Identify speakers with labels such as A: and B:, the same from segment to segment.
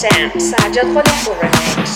A: Sound سجاد خلیفپور رمیکس.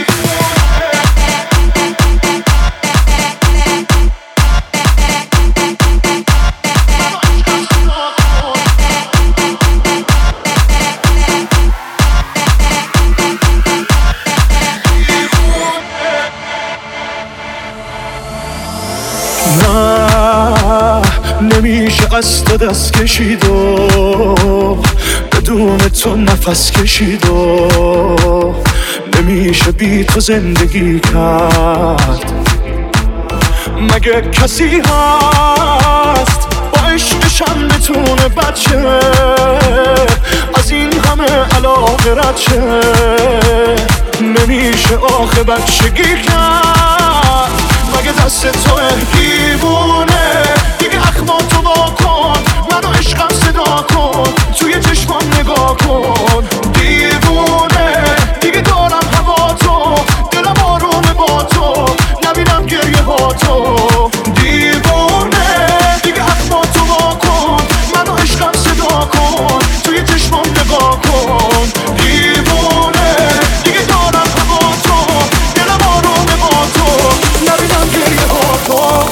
B: نمیشه قصد دست کشید و بدون تو نفس کشید و نمیشه بی تو زندگی کرد. مگه کسی هست با عشقشم بتونه بچه از این همه علاقه رد شه؟ نمیشه آخه بچگی کرد. مگه دست توه دیوونه دیگه اخماتو وا کن، منو عشقم صدا کن، توی چشمام نگاه کن. دیوونه دیگه دارم هوا تو، دلم آرومه با تو، نبینم گریه ها تو. دیوونه دیگه اخماتو وا کن، منو عشقم صدا کن، توی چشمام نگاه کن. دیوونه دیگه دارم هوا تو، دلم آرومه با تو، نبینم گریه ها تو.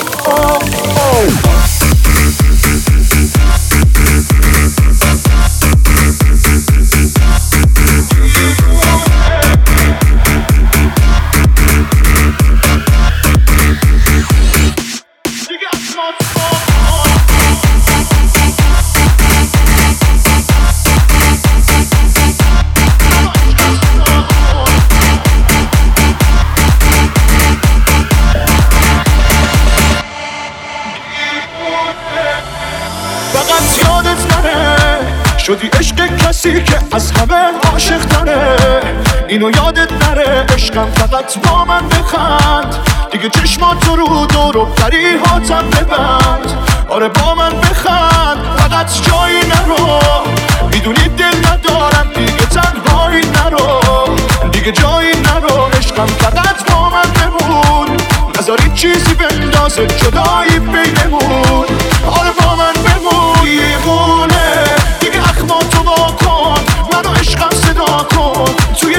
B: فقط یادت نره شدی عشق کسی که از همه عاشق تره. اینو یادت نره عشقم فقط با من بخند، دیگه چشماتو رو دور و بری هاتم ببند. آره با من بخند فقط جایی نرو، میدونی دل ندارم دیگه تنهایی نرو، دیگه جایی نرو. عشقم فقط با من بمون، نذاری چیزی بندازه جدایی بینمون. آره با من بمون. دیوونه دیگه اخماتو وا کن، منو عشقم صدا کن، توی